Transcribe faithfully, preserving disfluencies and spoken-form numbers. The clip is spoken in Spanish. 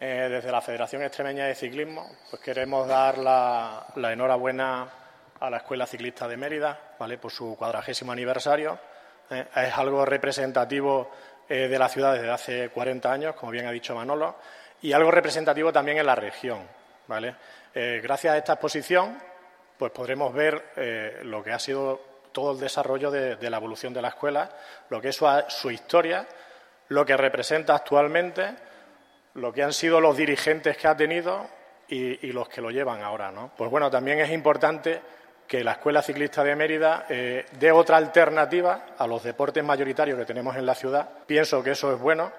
Eh, desde la Federación Extremeña de Ciclismo, pues queremos dar la, la enhorabuena a la Escuela Ciclista de Mérida, ¿vale?, por su cuadragésimo aniversario. Eh, es algo representativo eh, de la ciudad desde hace cuarenta años, como bien ha dicho Manolo, y algo representativo también en la región, ¿vale? Eh, gracias a esta exposición, pues podremos ver eh, lo que ha sido todo el desarrollo de, de la evolución de la escuela, lo que es su, su historia, lo que representa actualmente, lo que han sido los dirigentes que ha tenido y, y los que lo llevan ahora, ¿no? Pues bueno, también es importante que la Escuela Ciclista de Mérida eh, dé otra alternativa a los deportes mayoritarios que tenemos en la ciudad. Pienso que eso es bueno.